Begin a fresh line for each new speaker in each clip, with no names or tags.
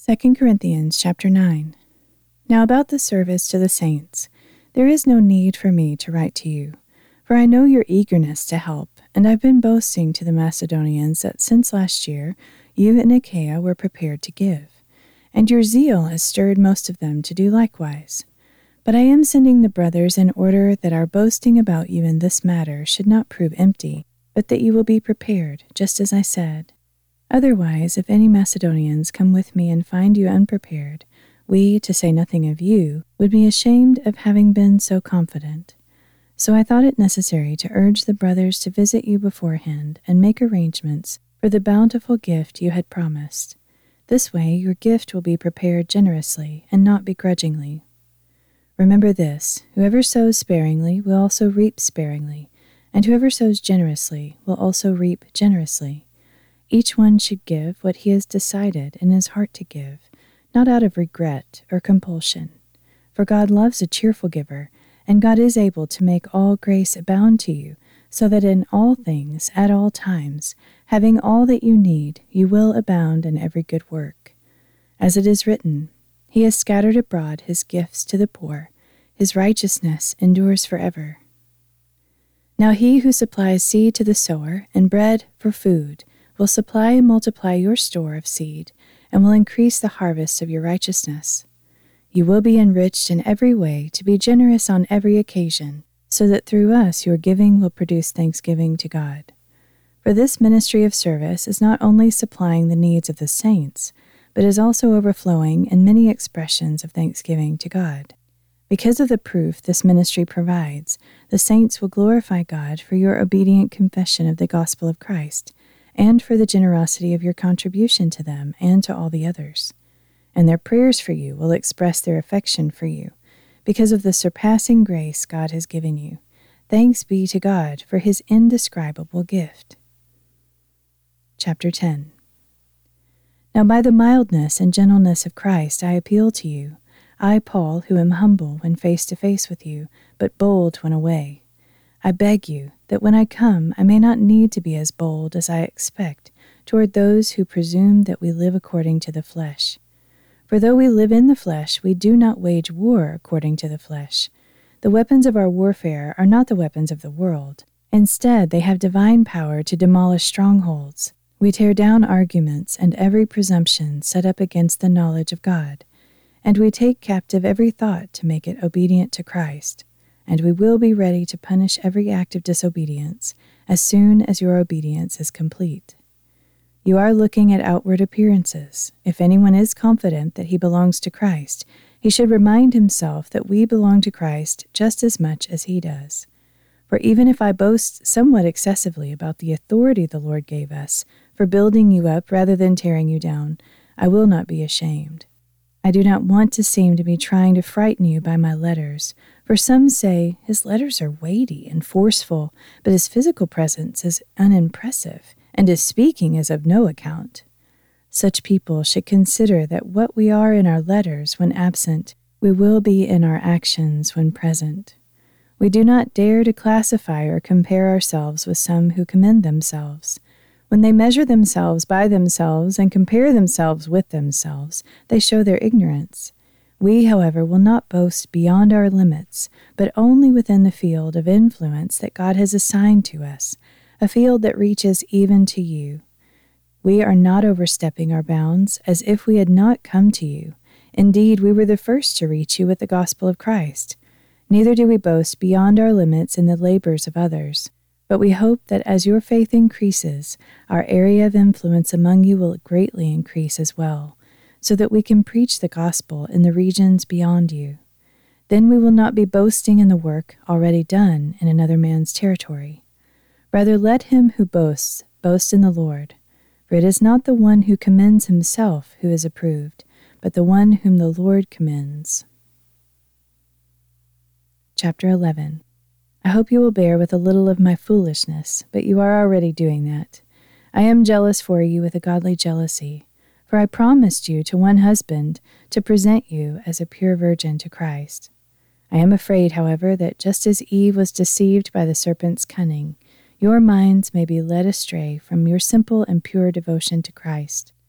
2 Corinthians chapter 9. Now about the service to the saints, there is no need for me to write to you, for I know your eagerness to help, and I've been boasting to the Macedonians that since last year you in Achaia were prepared to give, and your zeal has stirred most of them to do likewise. But I am sending the brothers in order that our boasting about you in this matter should not prove empty, but that you will be prepared, just as I said. Otherwise, if any Macedonians come with me and find you unprepared, we, to say nothing of you, would be ashamed of having been so confident. So I thought it necessary to urge the brothers to visit you beforehand and make arrangements for the bountiful gift you had promised. This way your gift will be prepared generously and not begrudgingly. Remember this, whoever sows sparingly will also reap sparingly, and whoever sows generously will also reap generously. Each one should give what he has decided in his heart to give, not out of regret or compulsion. For God loves a cheerful giver, and God is able to make all grace abound to you, so that in all things, at all times, having all that you need, you will abound in every good work. As it is written, He has scattered abroad His gifts to the poor, His righteousness endures forever. Now He who supplies seed to the sower and bread for food will supply and multiply your store of seed, and will increase the harvest of your righteousness. You will be enriched in every way to be generous on every occasion, so that through us your giving will produce thanksgiving to God. For this ministry of service is not only supplying the needs of the saints, but is also overflowing in many expressions of thanksgiving to God. Because of the proof this ministry provides, the saints will glorify God for your obedient confession of the gospel of Christ, and for the generosity of your contribution to them and to all the others. And their prayers for you will express their affection for you, because of the surpassing grace God has given you. Thanks be to God for His indescribable gift. Chapter 10. Now by the mildness and gentleness of Christ I appeal to you, I, Paul, who am humble when face to face with you, but bold when away. I beg you that when I come I may not need to be as bold as I expect toward those who presume that we live according to the flesh. For though we live in the flesh, we do not wage war according to the flesh. The weapons of our warfare are not the weapons of the world. Instead, they have divine power to demolish strongholds. We tear down arguments and every presumption set up against the knowledge of God, and we take captive every thought to make it obedient to Christ. And we will be ready to punish every act of disobedience as soon as your obedience is complete. You are looking at outward appearances. If anyone is confident that he belongs to Christ, he should remind himself that we belong to Christ just as much as he does. For even if I boast somewhat excessively about the authority the Lord gave us for building you up rather than tearing you down, I will not be ashamed. I do not want to seem to be trying to frighten you by my letters, for some say his letters are weighty and forceful, but his physical presence is unimpressive, and his speaking is of no account. Such people should consider that what we are in our letters when absent, we will be in our actions when present. We do not dare to classify or compare ourselves with some who commend themselves. When they measure themselves by themselves and compare themselves with themselves, they show their ignorance. We, however, will not boast beyond our limits, but only within the field of influence that God has assigned to us, a field that reaches even to you. We are not overstepping our bounds as if we had not come to you. Indeed, we were the first to reach you with the gospel of Christ. Neither do we boast beyond our limits in the labors of others. But we hope that as your faith increases, our area of influence among you will greatly increase as well, so that we can preach the gospel in the regions beyond you. Then we will not be boasting in the work already done in another man's territory. Rather, let him who boasts boast in the Lord. For it is not the one who commends himself who is approved, but the one whom the Lord commends. Chapter 11. I hope you will bear with a little of my foolishness, but you are already doing that. I am jealous for you with a godly jealousy, for I promised you to one husband to present you as a pure virgin to Christ. I am afraid, however, that just as Eve was deceived by the serpent's cunning, your minds may be led astray from your simple and pure devotion to Christ.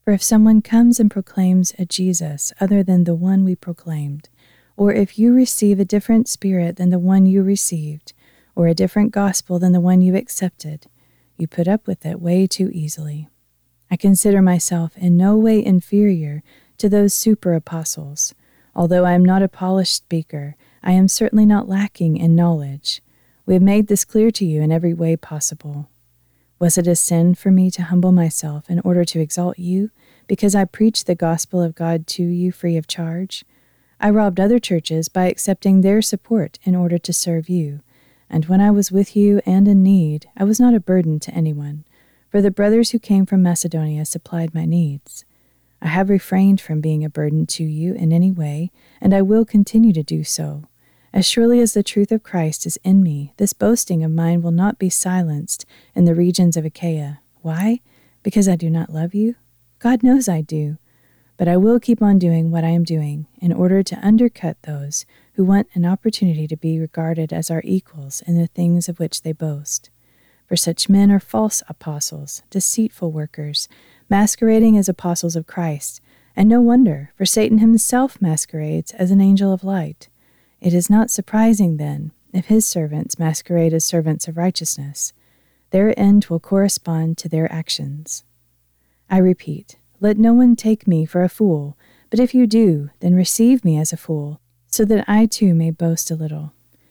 For if someone comes and proclaims a Jesus other than the one we proclaimed, or if you receive a different spirit than the one you received, or a different gospel than the one you accepted, you put up with it way too easily. I consider myself in no way inferior to those super apostles. Although I am not a polished speaker, I am certainly not lacking in knowledge. We have made this clear to you in every way possible. Was it a sin for me to humble myself in order to exalt you, because I preached the gospel of God to you free of charge? I robbed other churches by accepting their support in order to serve you, and when I was with you and in need, I was not a burden to anyone, for the brothers who came from Macedonia supplied my needs. I have refrained from being a burden to you in any way, and I will continue to do so. As surely as the truth of Christ is in me, this boasting of mine will not be silenced in the regions of Achaia. Why? Because I do not love you? God knows I do. But I will keep on doing what I am doing in order to undercut those who want an opportunity to be regarded as our equals in the things of which they boast. For such men are false apostles, deceitful workers, masquerading as apostles of Christ. And no wonder, for Satan himself masquerades as an angel of light. It is not surprising, then, if his servants masquerade as servants of righteousness. Their end will correspond to their actions. I repeat, let no one take me for a fool, but if you do, then receive me as a fool, so that I too may boast a little.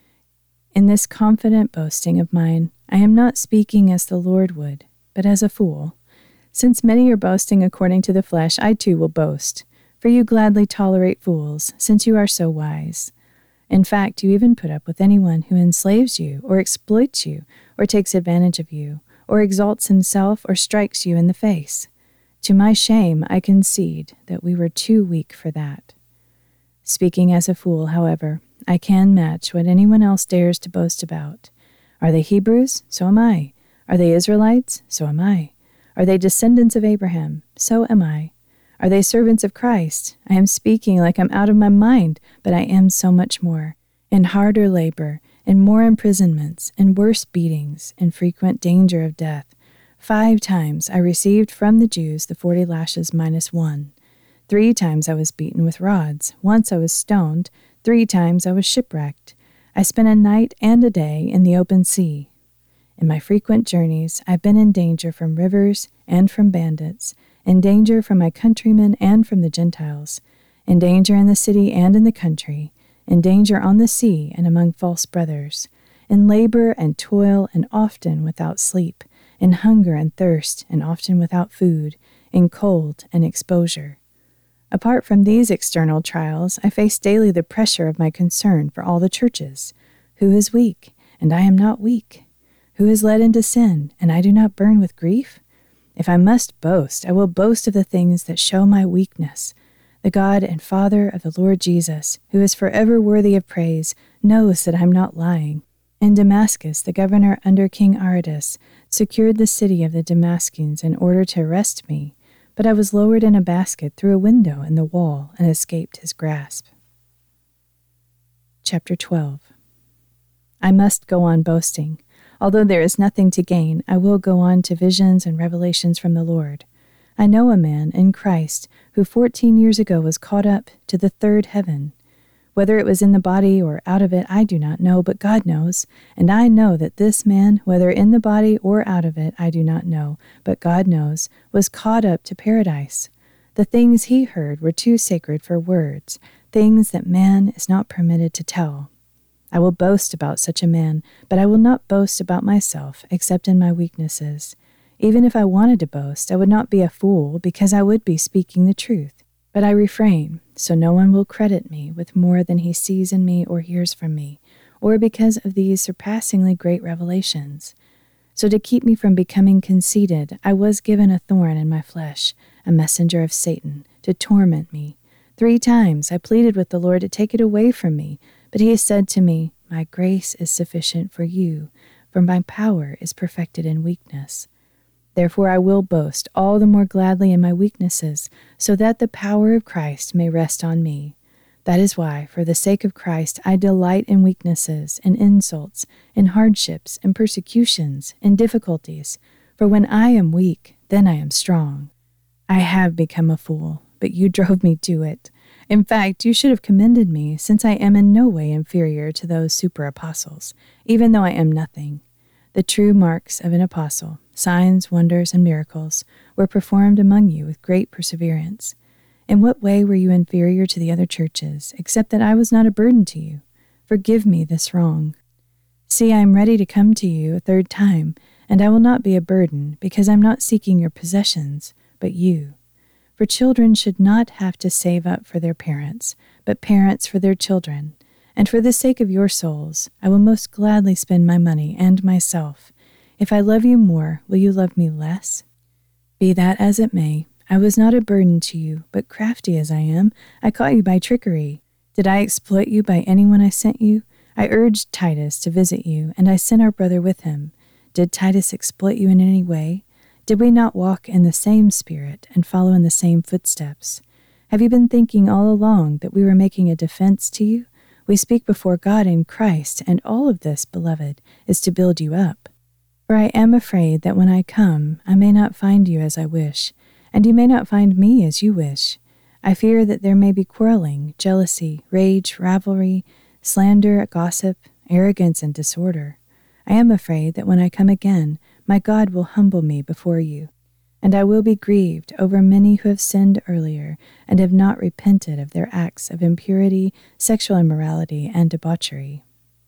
In this confident boasting of mine, I am not speaking as the Lord would, but as a fool. Since many are boasting according to the flesh, I too will boast, for you gladly tolerate fools, since you are so wise. In fact, you even put up with anyone who enslaves you, or exploits you, or takes advantage of you, or exalts himself, or strikes you in the face. To my shame, I concede that we were too weak for that. Speaking as a fool, however, I can match what anyone else dares to boast about. Are they Hebrews? So am I. Are they Israelites? So am I. Are they descendants of Abraham? So am I. Are they servants of Christ? I am speaking like I'm out of my mind, but I am so much more. In harder labor, in more imprisonments, in worse beatings, in frequent danger of death. 5 times I received from the Jews the 40 lashes minus 1. 3 times I was beaten with rods. Once I was stoned. 3 times I was shipwrecked. I spent a night and a day in the open sea. In my frequent journeys, I've been in danger from rivers and from bandits, in danger from my countrymen and from the Gentiles, in danger in the city and in the country, in danger on the sea and among false brothers, in labor and toil and often without sleep, in hunger and thirst and often without food, in cold and exposure. Apart from these external trials, I face daily the pressure of my concern for all the churches. Who is weak, and I am not weak? Who is led into sin, and I do not burn with grief? If I must boast, I will boast of the things that show my weakness. The God and Father of the Lord Jesus, who is forever worthy of praise, knows that I am not lying. In Damascus, the governor under King Aretas secured the city of the Damascens in order to arrest me, but I was lowered in a basket through a window in the wall and escaped his grasp. Chapter 12. I must go on boasting. Although there is nothing to gain, I will go on to visions and revelations from the Lord. I know a man in Christ who 14 years ago was caught up to the 3rd heaven. Whether it was in the body or out of it, I do not know, but God knows. And I know that this man, whether in the body or out of it, I do not know, but God knows, was caught up to paradise. The things he heard were too sacred for words, things that man is not permitted to tell. I will boast about such a man, but I will not boast about myself, except in my weaknesses. Even if I wanted to boast, I would not be a fool, because I would be speaking the truth. But I refrain, so no one will credit me with more than he sees in me or hears from me, or because of these surpassingly great revelations. So to keep me from becoming conceited, I was given a thorn in my flesh, a messenger of Satan, to torment me. 3 times I pleaded with the Lord to take it away from me, but he has said to me, My grace is sufficient for you, for my power is perfected in weakness. Therefore I will boast all the more gladly in my weaknesses, so that the power of Christ may rest on me. That is why, for the sake of Christ, I delight in weaknesses, in insults, in hardships, in persecutions, in difficulties. For when I am weak, then I am strong. I have become a fool, but you drove me to it. In fact, you should have commended me, since I am in no way inferior to those super-apostles, even though I am nothing. The true marks of an apostle, signs, wonders, and miracles, were performed among you with great perseverance. In what way were you inferior to the other churches, except that I was not a burden to you? Forgive me this wrong. See, I am ready to come to you a third time, and I will not be a burden, because I am not seeking your possessions, but you. For children should not have to save up for their parents, but parents for their children. And for the sake of your souls, I will most gladly spend my money and myself. If I love you more, will you love me less? Be that as it may, I was not a burden to you, but crafty as I am, I caught you by trickery. Did I exploit you by anyone I sent you? I urged Titus to visit you, and I sent our brother with him. Did Titus exploit you in any way? Did we not walk in the same spirit and follow in the same footsteps? Have you been thinking all along that we were making a defense to you? We speak before God in Christ, and all of this, beloved, is to build you up. For I am afraid that when I come, I may not find you as I wish, and you may not find me as you wish. I fear that there may be quarreling, jealousy, rage, rivalry, slander, gossip, arrogance, and disorder. I am afraid that when I come again, my God will humble me before you, and I will be grieved over many who have sinned earlier and have not repented of their acts of impurity, sexual immorality, and debauchery.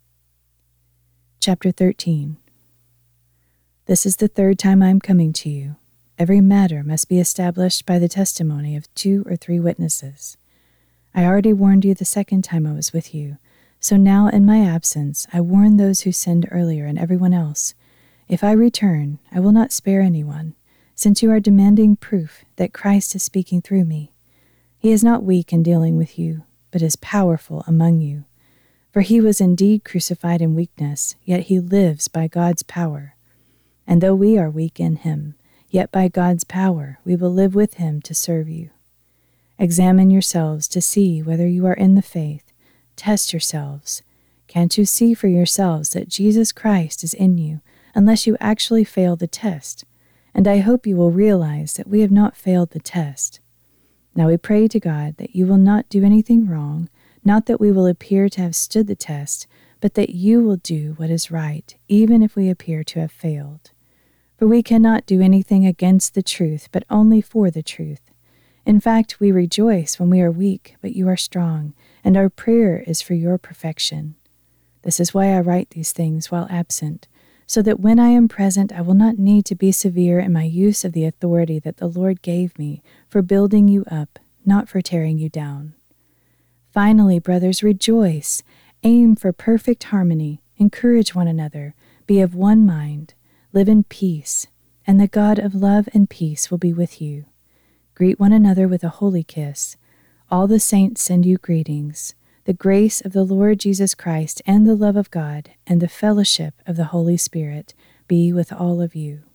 Chapter 13. This is the third time I am coming to you. Every matter must be established by the testimony of 2 or 3 witnesses. I already warned you the second time I was with you, so now in my absence I warn those who sinned earlier and everyone else. If I return, I will not spare anyone, since you are demanding proof that Christ is speaking through me. He is not weak in dealing with you, but is powerful among you. For he was indeed crucified in weakness, yet he lives by God's power. And though we are weak in him, yet by God's power we will live with him to serve you. Examine yourselves to see whether you are in the faith. Test yourselves. Can't you see for yourselves that Jesus Christ is in you, unless you actually fail the test? And I hope you will realize that we have not failed the test. Now we pray to God that you will not do anything wrong, not that we will appear to have stood the test, but that you will do what is right, even if we appear to have failed. For we cannot do anything against the truth, but only for the truth. In fact, we rejoice when we are weak, but you are strong, and our prayer is for your perfection. This is why I write these things while absent, so that when I am present I will not need to be severe in my use of the authority that the Lord gave me for building you up, not for tearing you down. Finally, brothers, rejoice, aim for perfect harmony, encourage one another, be of one mind, live in peace, and the God of love and peace will be with you. Greet one another with a holy kiss. All the saints send you greetings. The grace of the Lord Jesus Christ and the love of God and the fellowship of the Holy Spirit be with all of you.